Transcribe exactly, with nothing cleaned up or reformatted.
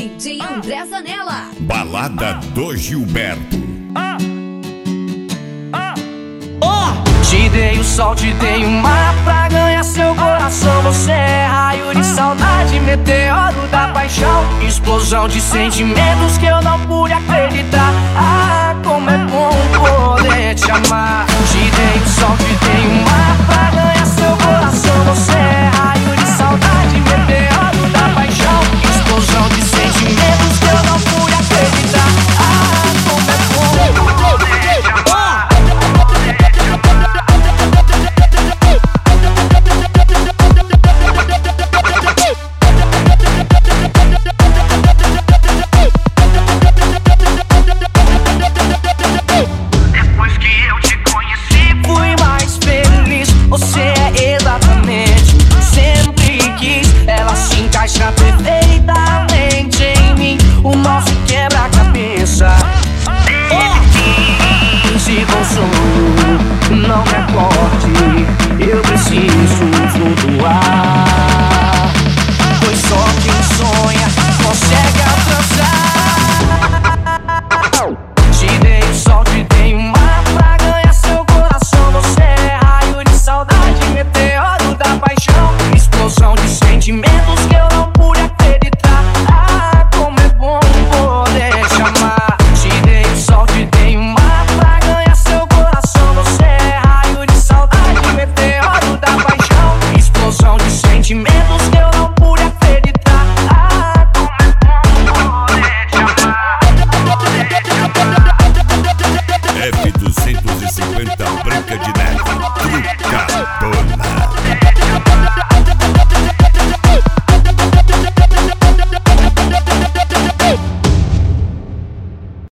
D J André Zanella. Balada do Gilberto. Ah. Ah. Oh. Te dei o sol, te dei o mar pra ganhar seu coração. Você é raio de saudade, meteoro da paixão, explosão de sentimentos que eu não pude acreditar. Ah, como é bom poder te amar. Te dei o sol, te dei o mar pra ganhar